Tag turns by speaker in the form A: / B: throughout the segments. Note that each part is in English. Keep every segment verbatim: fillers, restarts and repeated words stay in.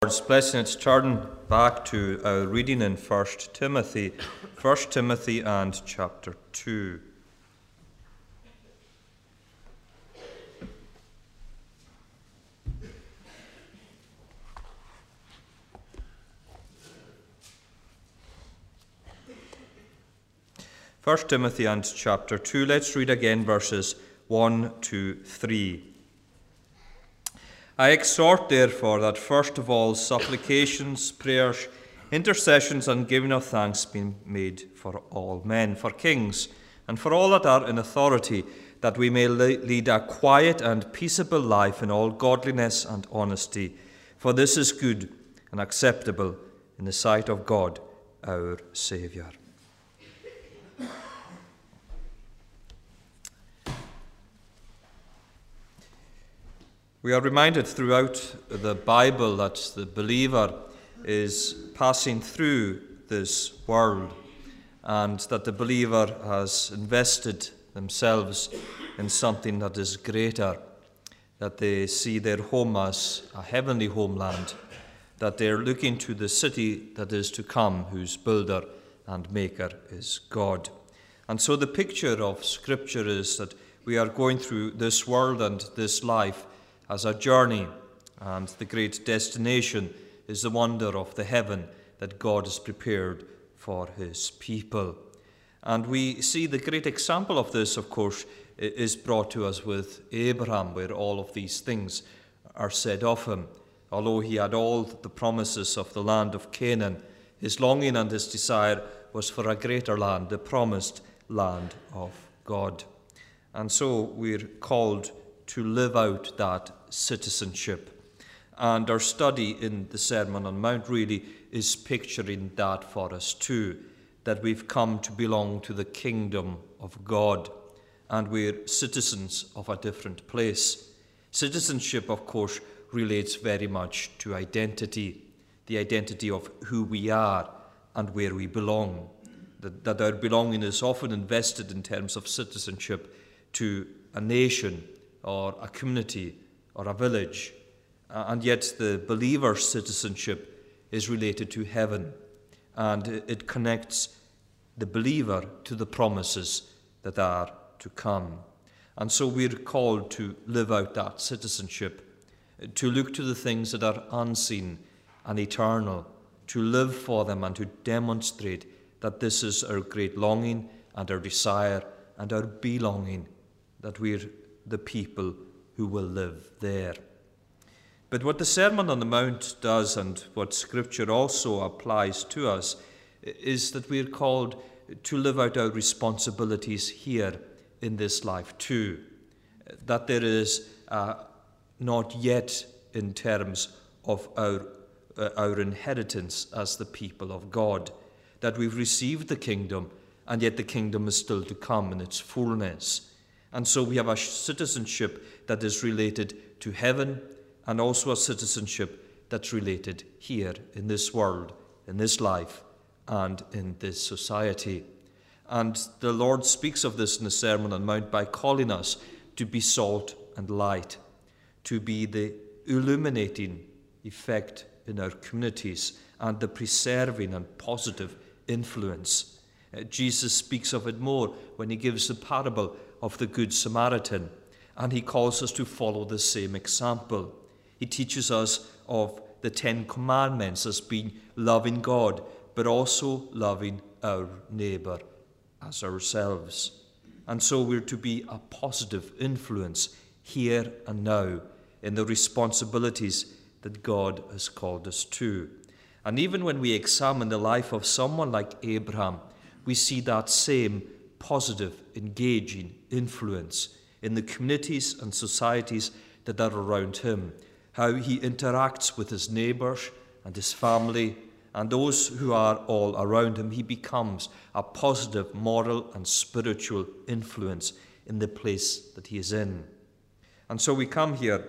A: Let's turn back to our reading in First Timothy, First Timothy and chapter two. First Timothy and chapter two. Let's read again verses one to three. I exhort, therefore, that first of all supplications, prayers, intercessions, and giving of thanks be made for all men, for kings, and for all that are in authority, that we may lead a quiet and peaceable life in all godliness and honesty. For this is good and acceptable in the sight of God, our Saviour. We are reminded throughout the Bible that the believer is passing through this world and that the believer has invested themselves in something that is greater, that they see their home as a heavenly homeland, that they're looking to the city that is to come, whose builder and maker is God. And so the picture of Scripture is that we are going through this world and this life as a journey, and the great destination is the wonder of the heaven that God has prepared for his people. And we see the great example of this, of course, is brought to us with Abraham, where all of these things are said of him. Although he had all the promises of the land of Canaan, his longing and his desire was for a greater land, the promised land of God. And so we're called to live out that citizenship. And our study in the Sermon on the Mount really is picturing that for us too, that we've come to belong to the kingdom of God, and we're citizens of a different place. Citizenship, of course, relates very much to identity, the identity of who we are and where we belong. That, that our belonging is often invested in terms of citizenship to a nation, or a community, or a village, uh, and yet the believer's citizenship is related to heaven, and it connects the believer to the promises that are to come. And so we're called to live out that citizenship, to look to the things that are unseen and eternal, to live for them and to demonstrate that this is our great longing and our desire and our belonging, that we're the people who will live there. But what the Sermon on the Mount does, and what Scripture also applies to us, is that we're called to live out our responsibilities here in this life too. That there is uh, not yet in terms of our, uh, our inheritance as the people of God, that we've received the kingdom, and yet the kingdom is still to come in its fullness. And so we have a citizenship that is related to heaven, and also a citizenship that's related here in this world, in this life, and in this society. And the Lord speaks of this in the Sermon on the Mount by calling us to be salt and light, to be the illuminating effect in our communities and the preserving and positive influence. Uh, Jesus speaks of it more when he gives the parable of the Good Samaritan, and he calls us to follow the same example. He teaches us of the Ten Commandments as being loving God, but also loving our neighbour as ourselves. And so we're to be a positive influence here and now in the responsibilities that God has called us to. And even when we examine the life of someone like Abraham, we see that same positive, engaging influence in the communities and societies that are around him, how he interacts with his neighbours and his family and those who are all around him. He becomes a positive moral and spiritual influence in the place that he is in. And so we come here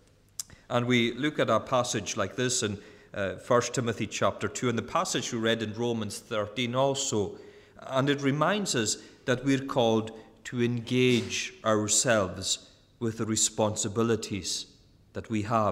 A: and we look at a passage like this in uh, First Timothy chapter two, and the passage we read in Romans thirteen also, and it reminds us that we're called to engage ourselves with the responsibilities that we have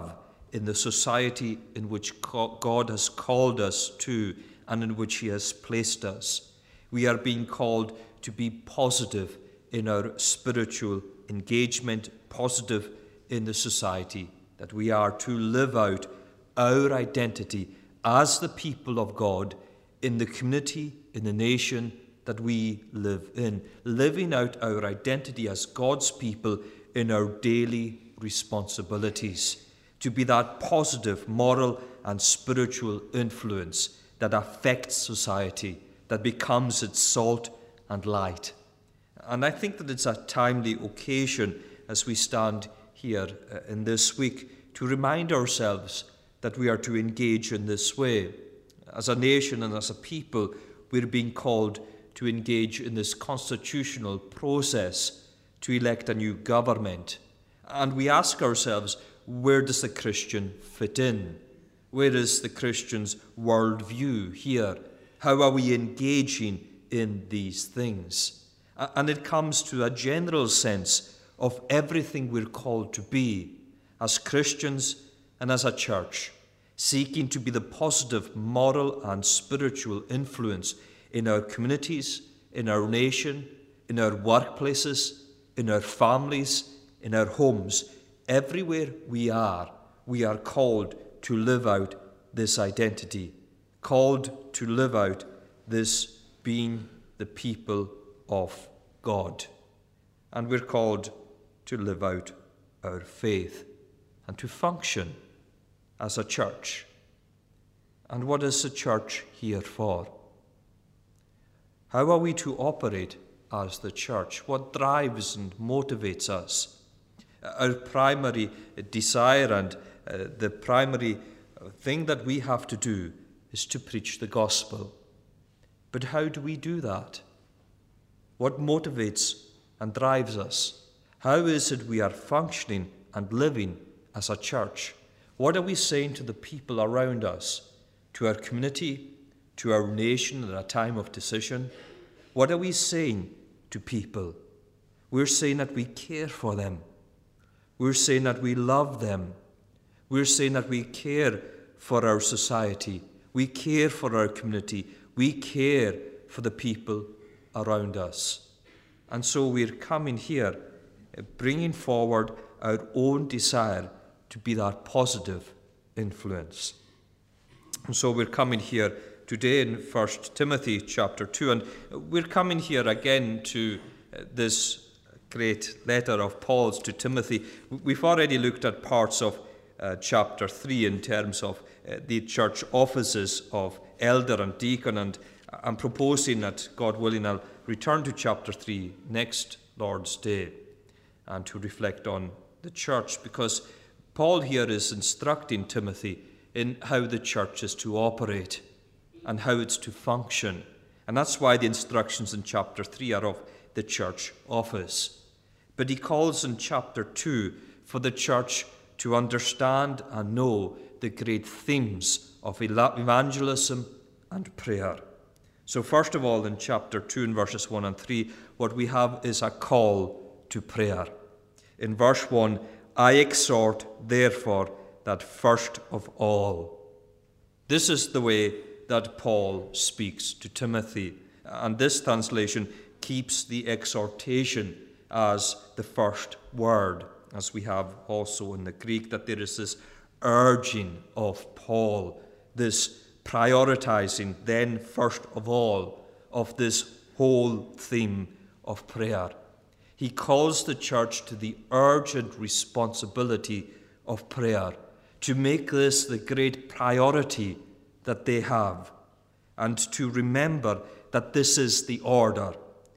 A: in the society in which God has called us to and in which he has placed us. We are being called to be positive in our spiritual engagement, positive in the society, that we are to live out our identity as the people of God in the community, in the nation that we live in, living out our identity as God's people in our daily responsibilities, to be that positive moral and spiritual influence that affects society, that becomes its salt and light. And I think that it's a timely occasion as we stand here uh, in this week to remind ourselves that we are to engage in this way. As a nation and as a people, we're being called to engage in this constitutional process to elect a new government. And we ask ourselves, where does the Christian fit in? Where is the Christian's worldview here? How are we engaging in these things? And it comes to a general sense of everything we're called to be as Christians and as a church, seeking to be the positive moral and spiritual influence in our communities, in our nation, in our workplaces, in our families, in our homes. Everywhere we are, we are called to live out this identity, called to live out this being the people of God. And we're called to live out our faith and to function as a church. And what is the church here for? How are we to operate as the church? What drives and motivates us? Our primary desire and uh, the primary thing that we have to do is to preach the gospel. But how do we do that? What motivates and drives us? How is it we are functioning and living as a church? What are we saying to the people around us, to our community, to our nation at a time of decision? What are we saying to people? We're saying that we care for them. We're saying that we love them. We're saying that we care for our society. We care for our community. We care for the people around us. And so we're coming here, bringing forward our own desire to be that positive influence. And so we're coming here today in First Timothy chapter two, and we're coming here again to this great letter of Paul's to Timothy. We've already looked at parts of uh, chapter three in terms of uh, the church offices of elder and deacon, and I'm proposing that, God willing, I'll return to chapter three next Lord's Day and to reflect on the church, because Paul here is instructing Timothy in how the church is to operate and how it's to function. And that's why the instructions in chapter three are of the church office. But he calls in chapter two for the church to understand and know the great themes of evangelism and prayer. So first of all, in chapter two, in verses one and three, what we have is a call to prayer. In verse one, I exhort, therefore, that first of all. This is the way that Paul speaks to Timothy. And this translation keeps the exhortation as the first word, as we have also in the Greek, that there is this urging of Paul, this prioritizing then first of all of this whole theme of prayer. He calls the church to the urgent responsibility of prayer, to make this the great priority that they have, and to remember that this is the order.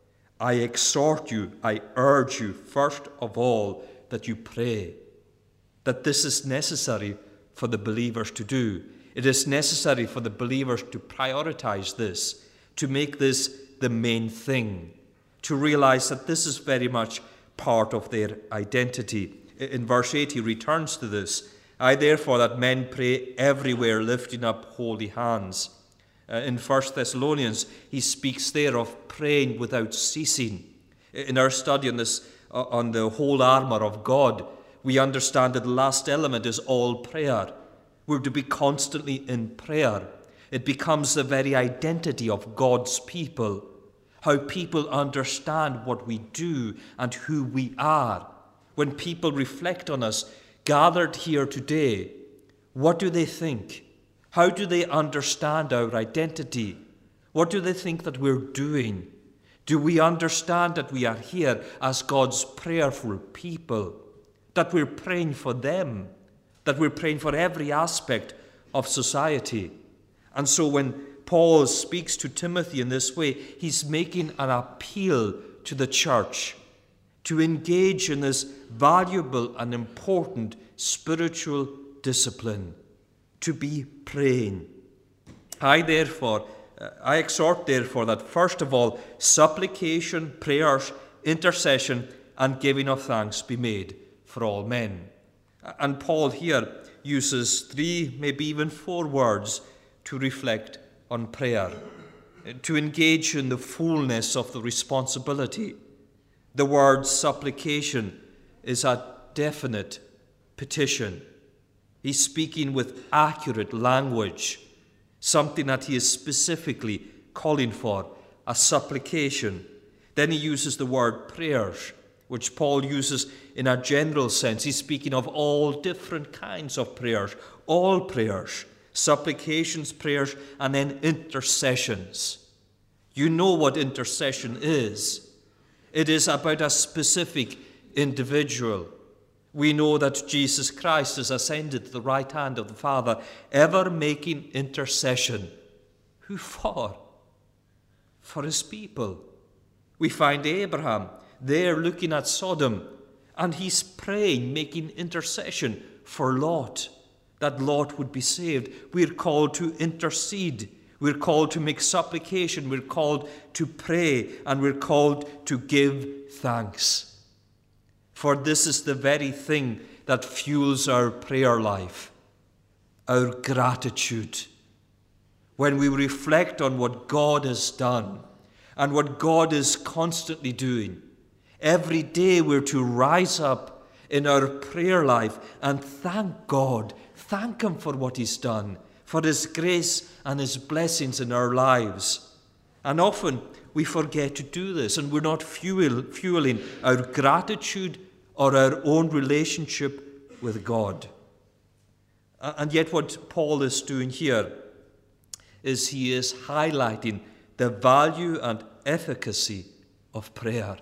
A: I exhort you, I urge you, first of all, that you pray, that this is necessary for the believers to do. It is necessary for the believers to prioritize this, to make this the main thing, to realize that this is very much part of their identity. In verse eight, he returns to this. I therefore that men pray everywhere, lifting up holy hands. Uh, in First Thessalonians, he speaks there of praying without ceasing. In our study on this, uh, on the whole armour of God, we understand that the last element is all prayer. We're to be constantly in prayer. It becomes the very identity of God's people, how people understand what we do and who we are. When people reflect on us gathered here today, what do they think? How do they understand our identity? What do they think that we're doing? Do we understand that we are here as God's prayerful people? That we're praying for them? That we're praying for every aspect of society? And so when Paul speaks to Timothy in this way, he's making an appeal to the church to engage in this valuable and important spiritual discipline, to be praying. I therefore, uh, I exhort therefore that first of all, supplication, prayers, intercession, and giving of thanks be made for all men. And Paul here uses three, maybe even four words to reflect on prayer, to engage in the fullness of the responsibility. The word supplication is a definite petition. He's speaking with accurate language, something that he is specifically calling for, a supplication. Then he uses the word prayers, which Paul uses in a general sense. He's speaking of all different kinds of prayers, all prayers, supplications, prayers, and then intercessions. You know what intercession is. It is about a specific individual. We know that Jesus Christ is ascended to the right hand of the Father, ever making intercession. Who for? For his people. We find Abraham there looking at Sodom, and he's praying, making intercession for Lot, that Lot would be saved. We're called to intercede. We're called to make supplication. We're called to pray, and we're called to give thanks. For this is the very thing that fuels our prayer life, our gratitude. When we reflect on what God has done and what God is constantly doing, every day we're to rise up in our prayer life and thank God, thank Him for what He's done, for His grace and His blessings in our lives. And often we forget to do this, and we're not fuel, fueling our gratitude or our own relationship with God. And yet what Paul is doing here is he is highlighting the value and efficacy of prayer.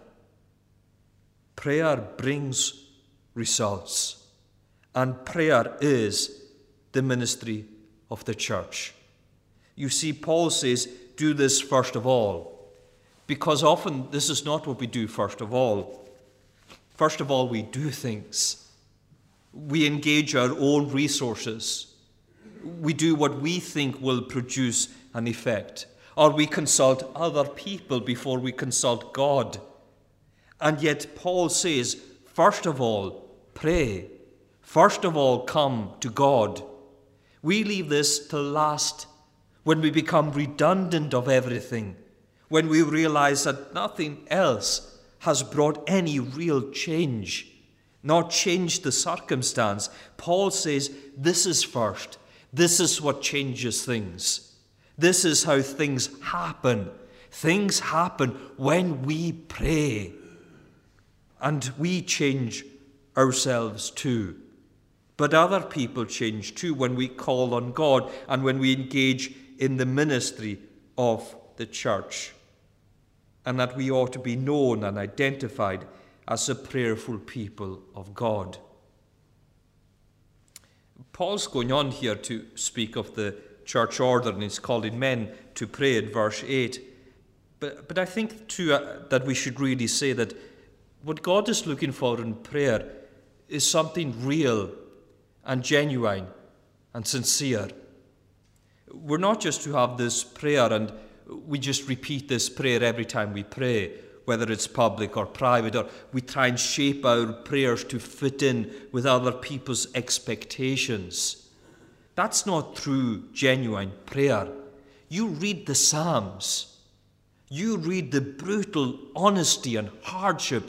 A: Prayer brings results, and prayer is the ministry of the church. You see, Paul says, do this first of all, because often this is not what we do first of all. First of all, we do things. We engage our own resources. We do what we think will produce an effect. Or we consult other people before we consult God. And yet Paul says, first of all, pray. First of all, come to God. We leave this till last, when we become redundant of everything, when we realize that nothing else has brought any real change, not changed the circumstance. Paul says, this is first. This is what changes things. This is how things happen. Things happen when we pray. And we change ourselves too. But other people change too when we call on God and when we engage in the ministry of the church. And that we ought to be known and identified as a prayerful people of God. Paul's going on here to speak of the church order, and he's calling men to pray in verse eight. But, but I think too uh, that we should really say that what God is looking for in prayer is something real and genuine and sincere. We're not just to have this prayer and we just repeat this prayer every time we pray, whether it's public or private, or we try and shape our prayers to fit in with other people's expectations. That's not true, genuine prayer. You read the Psalms. You read the brutal honesty and hardship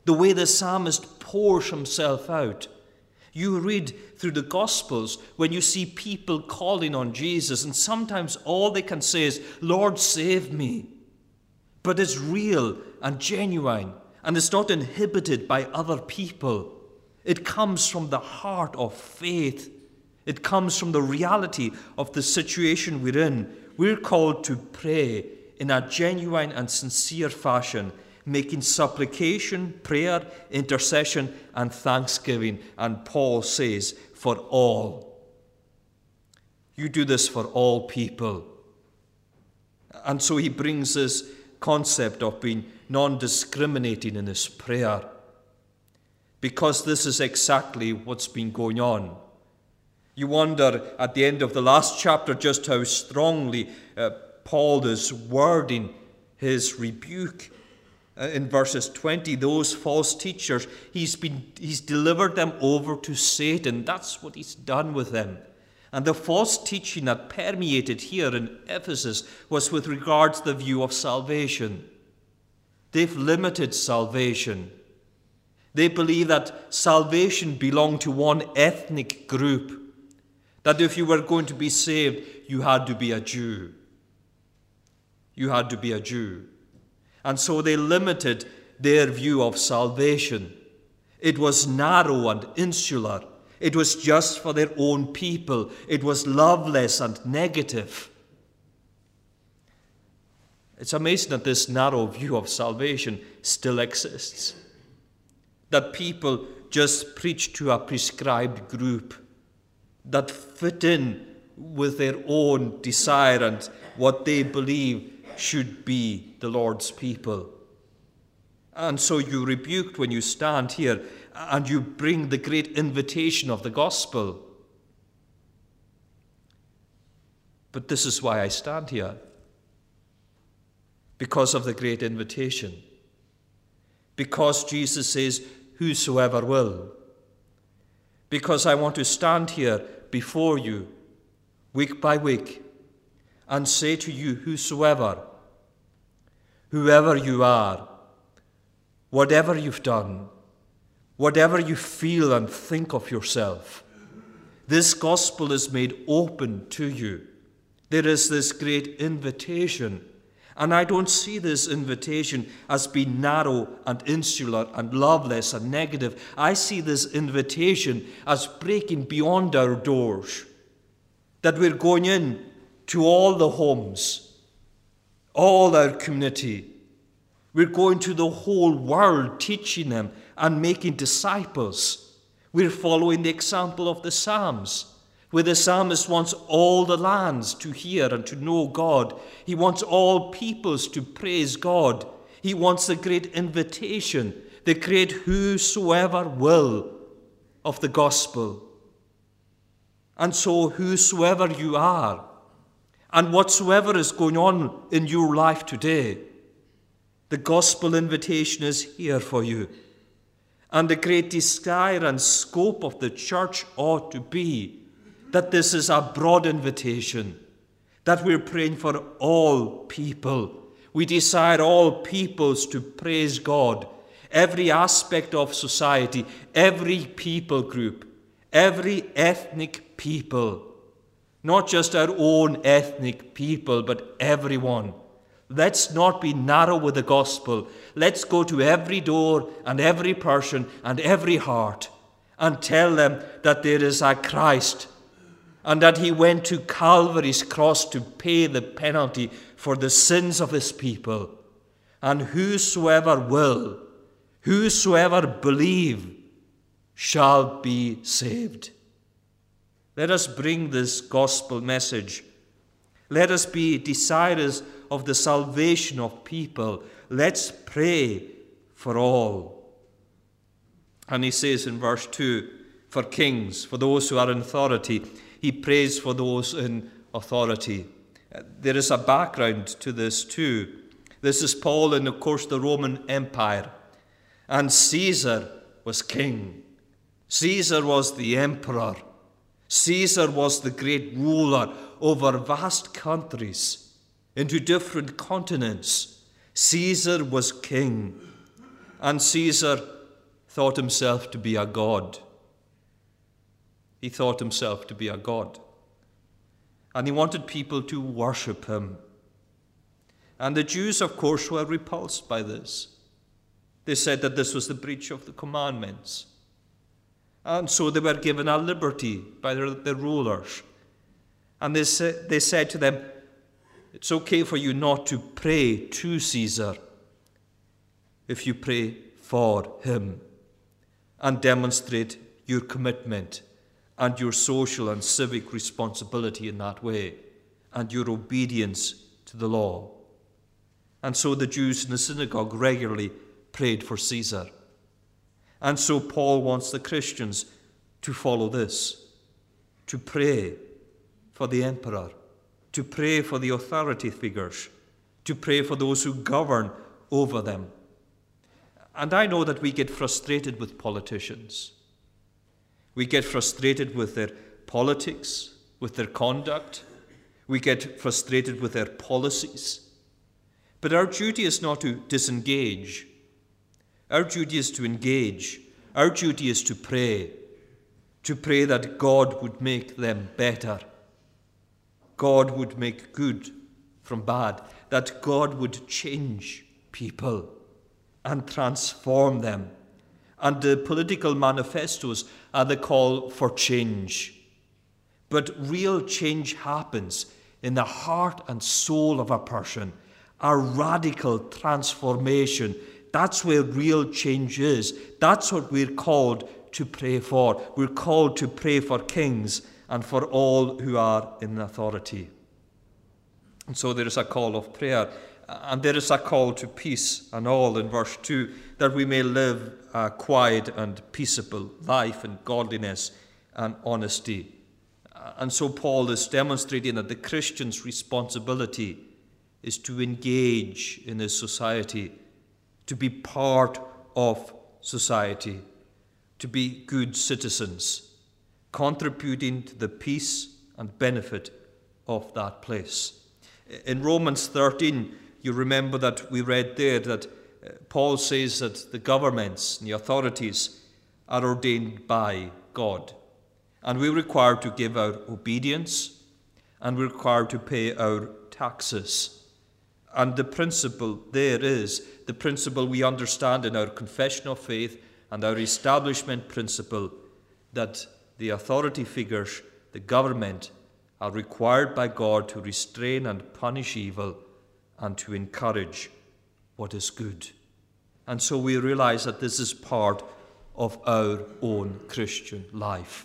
A: the way the psalmist pours himself out. You read through the Gospels when you see people calling on Jesus, and sometimes all they can say is, Lord, save me. But it's real and genuine, and it's not inhibited by other people. It comes from the heart of faith. It comes from the reality of the situation we're in. We're called to pray in a genuine and sincere fashion, making supplication, prayer, intercession, and thanksgiving. And Paul says, for all. You do this for all people. And so he brings this concept of being non-discriminating in his prayer, because this is exactly what's been going on. You wonder at the end of the last chapter just how strongly uh, Paul is wording his rebuke. Uh, in verses twenty, those false teachers, he's been he's delivered them over to Satan. That's what he's done with them. And the false teaching that permeated here in Ephesus was with regard to the view of salvation. They've limited salvation. They believe that salvation belonged to one ethnic group, that if you were going to be saved, you had to be a Jew. You had to be a Jew. And so they limited their view of salvation. It was narrow and insular. It was just for their own people. It was loveless and negative. It's amazing that this narrow view of salvation still exists. That people just preach to a prescribed group that fit in with their own desire and what they believe should be the Lord's people. And so you rebuked when you stand here and you bring the great invitation of the gospel. But this is why I stand here. Because of the great invitation. Because Jesus says, whosoever will. Because I want to stand here before you, week by week, and say to you, whosoever, whoever you are, whatever you've done, whatever you feel and think of yourself, this gospel is made open to you. There is this great invitation. And I don't see this invitation as being narrow and insular and loveless and negative. I see this invitation as breaking beyond our doors. That we're going in to all the homes, all our community. We're going to the whole world, teaching them and making disciples. We're following the example of the Psalms, where the psalmist wants all the lands to hear and to know God. He wants all peoples to praise God. He wants the great invitation, the great whosoever will of the gospel. And so whosoever you are, and whatsoever is going on in your life today, the gospel invitation is here for you. And the great desire and scope of the church ought to be that this is a broad invitation, that we're praying for all people. We desire all peoples to praise God, every aspect of society, every people group, every ethnic people, not just our own ethnic people, but everyone. Let's not be narrow with the gospel. Let's go to every door and every person and every heart and tell them that there is a Christ, and that he went to Calvary's cross to pay the penalty for the sins of his people. And whosoever will, whosoever believe, shall be saved. Let us bring this gospel message. Let us be desirous of the salvation of people. Let's pray for all. And he says in verse two, for kings, for those who are in authority. He prays for those in authority. There is a background to this too. This is Paul in, of course, the Roman Empire. And Caesar was king. Caesar was the emperor. Caesar was the great ruler over vast countries into different continents. Caesar was king. And Caesar thought himself to be a god. He thought himself to be a god. And he wanted people to worship him. And the Jews, of course, were repulsed by this. They said that this was the breach of the commandments. And so they were given a liberty by their, their rulers. And they, sa- they said to them, it's okay for you not to pray to Caesar if you pray for him and demonstrate your commitment and your social and civic responsibility in that way and your obedience to the law. And so the Jews in the synagogue regularly prayed for Caesar. And so Paul wants the Christians to follow this, to pray for the emperor, to pray for the authority figures, to pray for those who govern over them. And I know that we get frustrated with politicians. We get frustrated with their politics, with their conduct. We get frustrated with their policies. But our duty is not to disengage. Our duty is to engage. Our duty is to pray, to pray that God would make them better. God would make good from bad, that God would change people and transform them. And the political manifestos are the call for change. But real change happens in the heart and soul of a person, a radical transformation. That's where real change is. That's what we're called to pray for. We're called to pray for kings and for all who are in authority. And so there is a call of prayer, and there is a call to peace and all in verse two, that we may live a quiet and peaceable life in godliness and honesty. And so Paul is demonstrating that the Christian's responsibility is to engage in his society, to be part of society, to be good citizens, contributing to the peace and benefit of that place. In Romans thirteen, you remember that we read there that Paul says that the governments and the authorities are ordained by God. And we're required to give our obedience, and we're required to pay our taxes. And the principle there is the principle we understand in our confession of faith and our establishment principle, that the authority figures, the government, are required by God to restrain and punish evil and to encourage what is good. And so we realize that this is part of our own Christian life,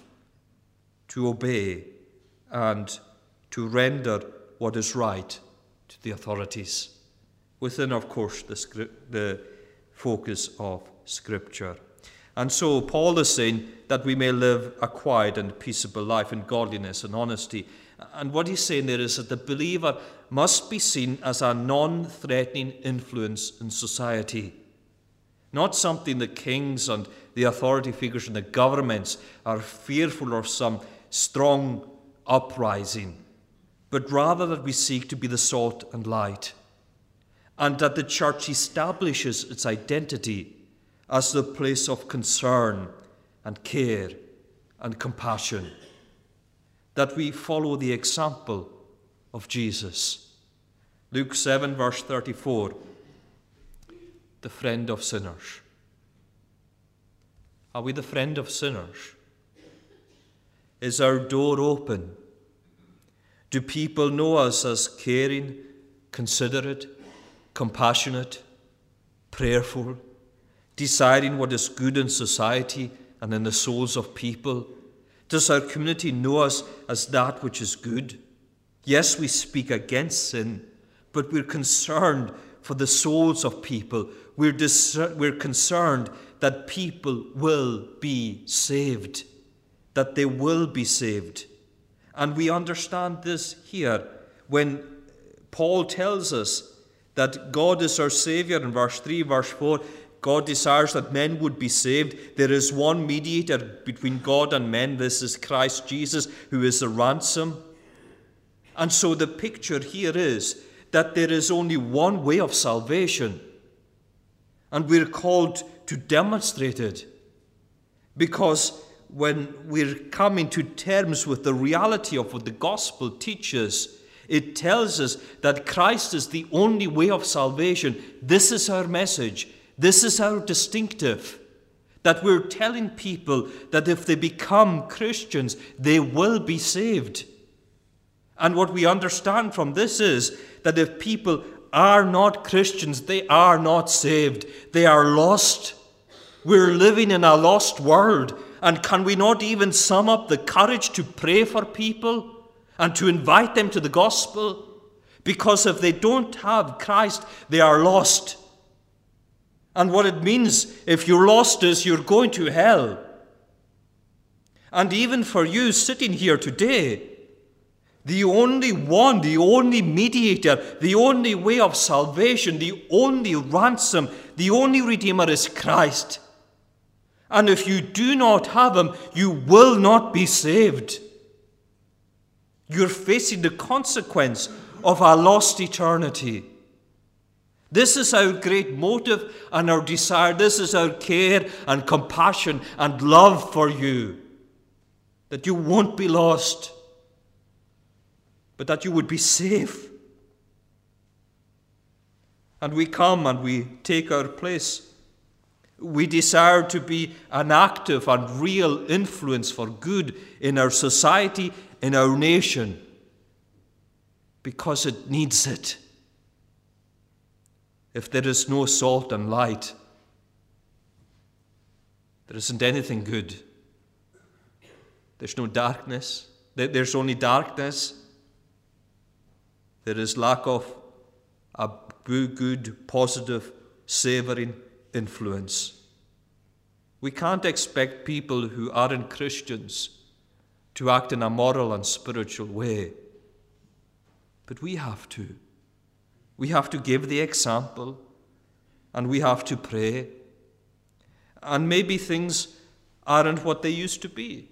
A: to obey and to render what is right to the authorities, within, of course, the, script, the focus of Scripture. And so Paul is saying that we may live a quiet and peaceable life in godliness and honesty. And what he's saying there is that the believer must be seen as a non-threatening influence in society. Not something the kings and the authority figures and the governments are fearful of some strong uprising, but rather that we seek to be the salt and light, and that the church establishes its identity as the place of concern and care and compassion, that we follow the example of Jesus. Luke seven, verse thirty-four, the friend of sinners. Are we the friend of sinners? Is our door open? Do people know us as caring, considerate, compassionate, prayerful, deciding what is good in society and in the souls of people? Does our community know us as that which is good? Yes, we speak against sin, but we're concerned for the souls of people. We're, dis- we're concerned that people will be saved, that they will be saved. And we understand this here when Paul tells us that God is our Saviour in verse three, verse four. God desires that men would be saved. There is one mediator between God and men. This is Christ Jesus, who is the ransom. And so the picture here is that there is only one way of salvation. And we're called to demonstrate it. Because when we're coming to terms with the reality of what the gospel teaches, it tells us that Christ is the only way of salvation. This is our message. This is our distinctive. That we're telling people that if they become Christians, they will be saved. And what we understand from this is that if people are not Christians, they are not saved. They are lost. We're living in a lost world. And can we not even sum up the courage to pray for people and to invite them to the gospel? Because if they don't have Christ, they are lost. And what it means, if you're lost, is you're going to hell. And even for you sitting here today, the only one, the only mediator, the only way of salvation, the only ransom, the only Redeemer is Christ. And if you do not have him, you will not be saved. You're facing the consequence of a lost eternity. This is our great motive and our desire. This is our care and compassion and love for you. That you won't be lost, but that you would be safe. And we come and we take our place. We desire to be an active and real influence for good in our society, in our nation, because it needs it. If there is no salt and light, there isn't anything good. There's no darkness. There's only darkness. There is lack of a good, positive, savoring influence. We can't expect people who aren't Christians to act in a moral and spiritual way. But we have to. We have to give the example, and we have to pray. And maybe things aren't what they used to be.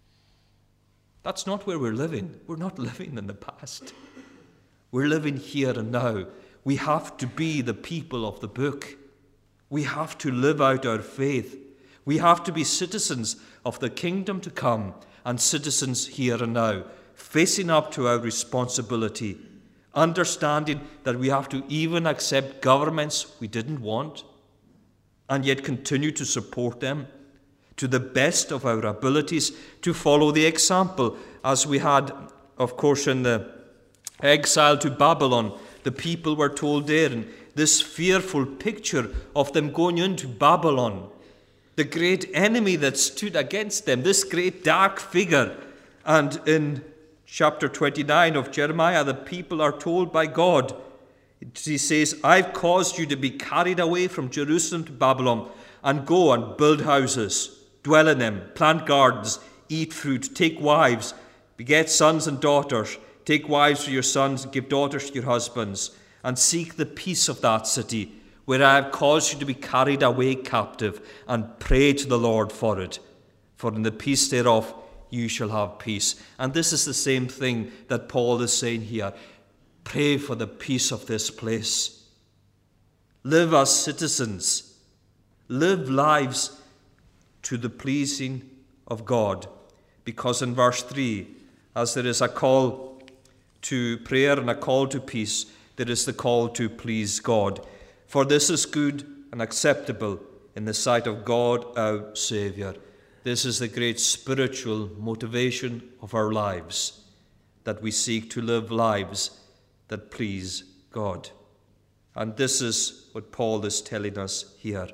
A: That's not where we're living. We're not living in the past. We're living here and now. We have to be the people of the book. We have to live out our faith. We have to be citizens of the kingdom to come and citizens here and now, facing up to our responsibility, understanding that we have to even accept governments we didn't want and yet continue to support them to the best of our abilities, to follow the example, as we had, of course, in the exile to Babylon. The people were told there, and this fearful picture of them going into Babylon, the great enemy that stood against them, this great dark figure. And in chapter twenty-nine of Jeremiah, the people are told by God, he says, I've caused you to be carried away from Jerusalem to Babylon, and go and build houses, dwell in them, plant gardens, eat fruit, take wives, beget sons and daughters, take wives for your sons, give daughters to your husbands, and seek the peace of that city, where I have caused you to be carried away captive, and pray to the Lord for it. For in the peace thereof you shall have peace. And this is the same thing that Paul is saying here. Pray for the peace of this place. Live as citizens. Live lives to the pleasing of God. Because in verse three, as there is a call to prayer and a call to peace, there is the call to please God. For this is good and acceptable in the sight of God our Saviour. This is the great spiritual motivation of our lives, that we seek to live lives that please God. And this is what Paul is telling us here.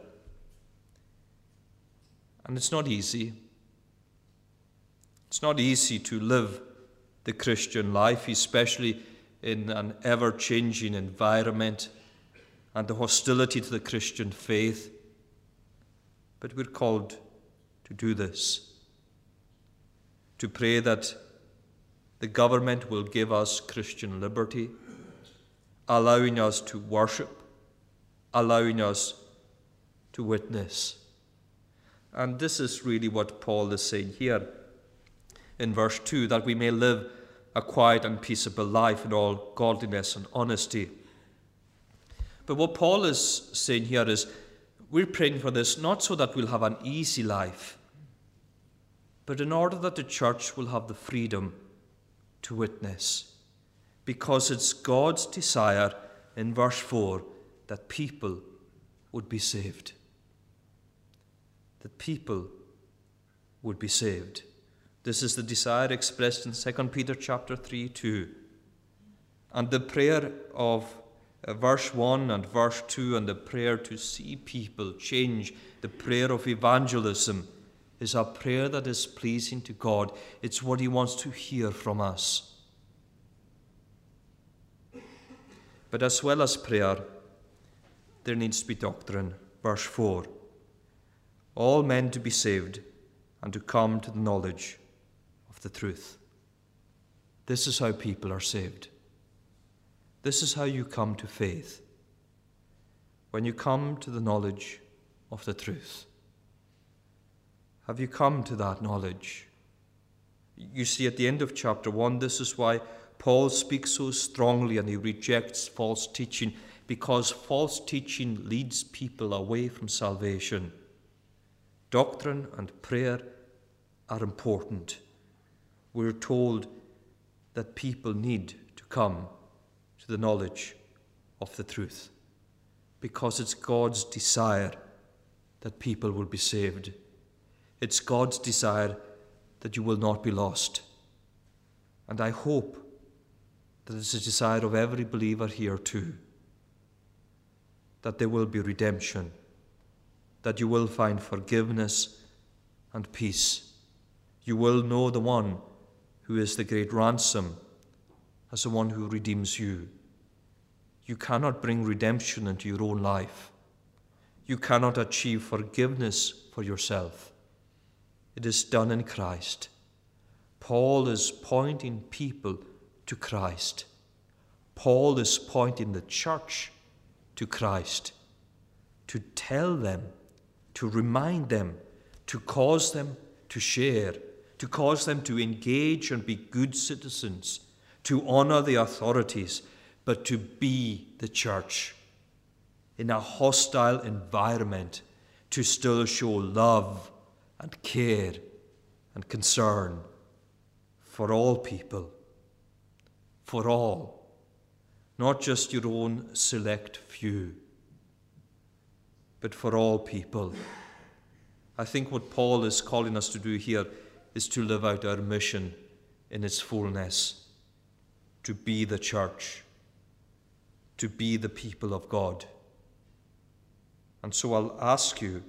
A: And it's not easy. It's not easy to live the Christian life, especially in an ever-changing environment and the hostility to the Christian faith. But we're called to do this, to pray that the government will give us Christian liberty, allowing us to worship, allowing us to witness. And this is really what Paul is saying here in verse two, that we may live a quiet and peaceable life in all godliness and honesty. But what Paul is saying here is, we're praying for this not so that we'll have an easy life, but in order that the church will have the freedom to witness, because it's God's desire in verse four that people would be saved. That people would be saved. This is the desire expressed in Second Peter chapter three, two. And the prayer of uh, verse one and verse two, and the prayer to see people change, the prayer of evangelism, is a prayer that is pleasing to God. It's what he wants to hear from us. But as well as prayer, there needs to be doctrine. Verse four. All men to be saved and to come to the knowledge of the truth. This is how people are saved. This is how you come to faith. When you come to the knowledge of the truth. Have you come to that knowledge? You see, at the end of chapter one, this is why Paul speaks so strongly and he rejects false teaching, because false teaching leads people away from salvation. Doctrine and prayer are important. We're told that people need to come to the knowledge of the truth, because it's God's desire that people will be saved. It's God's desire that you will not be lost. And I hope that it's a desire of every believer here too, that there will be redemption, that you will find forgiveness and peace. You will know the one who is the great ransom as the one who redeems you. You cannot bring redemption into your own life. You cannot achieve forgiveness for yourself. It is done in Christ. Paul is pointing people to Christ. Paul is pointing the church to Christ, to tell them, to remind them, to cause them to share, to cause them to engage and be good citizens, to honor the authorities, but to be the church. In a hostile environment, to still show love and care and concern for all people, for all, not just your own select few, but for all people. I think what Paul is calling us to do here is to live out our mission in its fullness, to be the church, to be the people of God. And so I'll ask you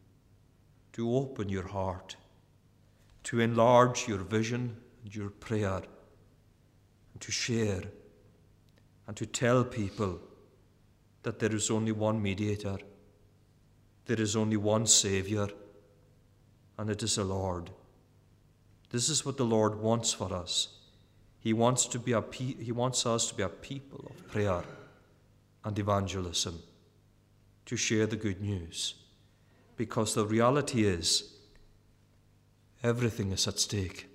A: to open your heart, to enlarge your vision and your prayer, and to share, and to tell people that there is only one mediator, there is only one Saviour, and it is the Lord. This is what the Lord wants for us. He wants to be a pe- He wants us to be a people of prayer and evangelism, to share the good news, because the reality is everything is at stake.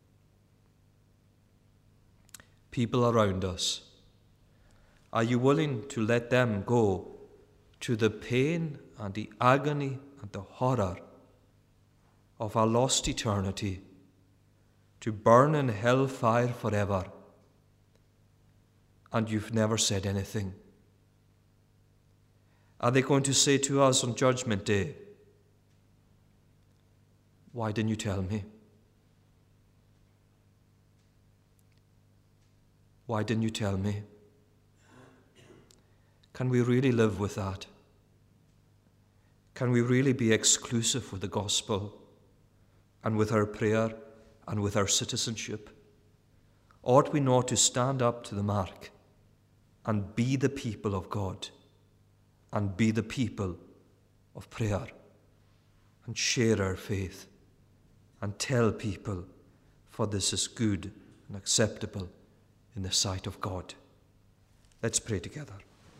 A: People around us, are you willing to let them go to the pain and the agony and the horror of a lost eternity, to burn in hellfire forever, and you've never said anything? Are they going to say to us on Judgment Day, why didn't you tell me? Why didn't you tell me? Can we really live with that? Can we really be exclusive with the gospel and with our prayer and with our citizenship? Ought we not to stand up to the mark and be the people of God and be the people of prayer and share our faith and tell people, for this is good and acceptable in the sight of God? Let's pray together.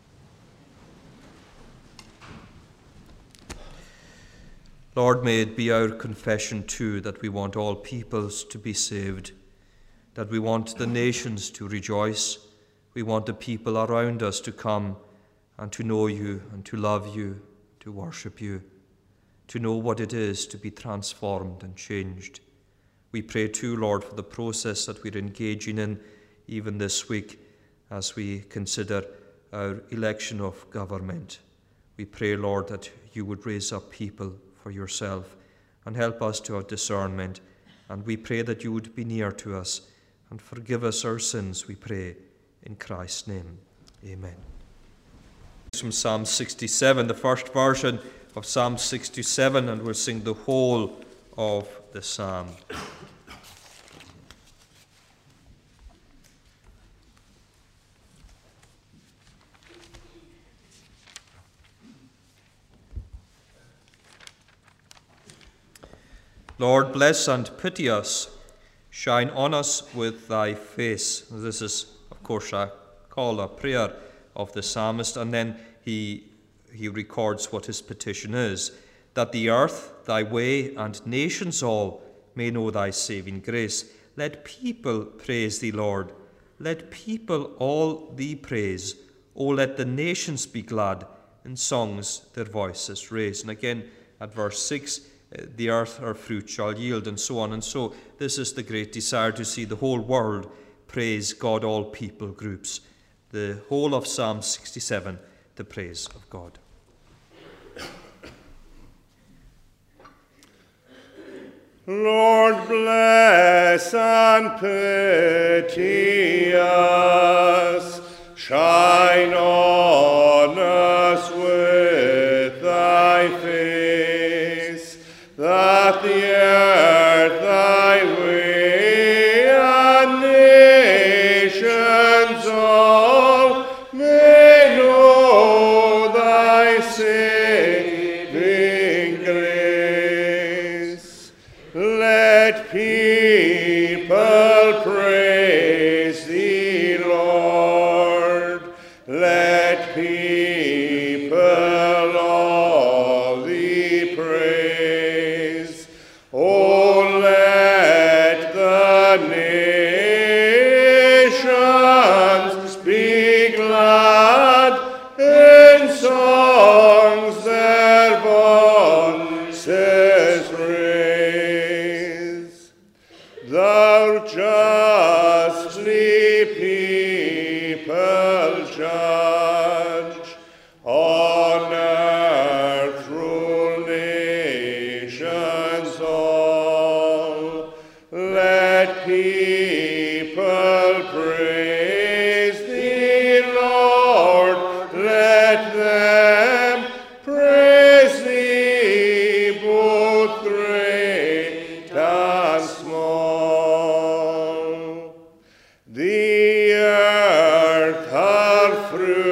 A: Lord, may it be our confession too that we want all peoples to be saved, that we want the nations to rejoice, we want the people around us to come and to know you and to love you, to worship you, to know what it is to be transformed and changed. We pray too, Lord, for the process that we're engaging in even this week as we consider our election of government. We pray, Lord, that you would raise up people for yourself and help us to have discernment. And we pray that you would be near to us and forgive us our sins, we pray, in Christ's name. Amen. From Psalm sixty-seven, the first version of Psalm sixty-seven, and we'll sing the whole of the psalm. Lord, bless and pity us. Shine on us with thy face. This is, of course, a call, a prayer of the psalmist, and then he, he records what his petition is, that the earth, thy way, and nations all may know thy saving grace. Let people praise thee, Lord. Let people all thee praise. O let the nations be glad, in songs their voices raise. And again, at verse six, the earth her fruit shall yield, and so on. And so this is the great desire, to see the whole world praise God, all people groups. The whole of Psalm sixty-seven, the praise of God.
B: Lord, bless and pity us. Shine on us with thy face, that the earth thy way and nations all may know thy saving grace. Let people praise thee, Lord. Let people all thee praise. Oh, let the nations be glad, in songs their voices raise. Thou justly people judge, on earth rule nations all. Let people praise thee, Lord. Let them praise thee, both great and small. The earth her fruit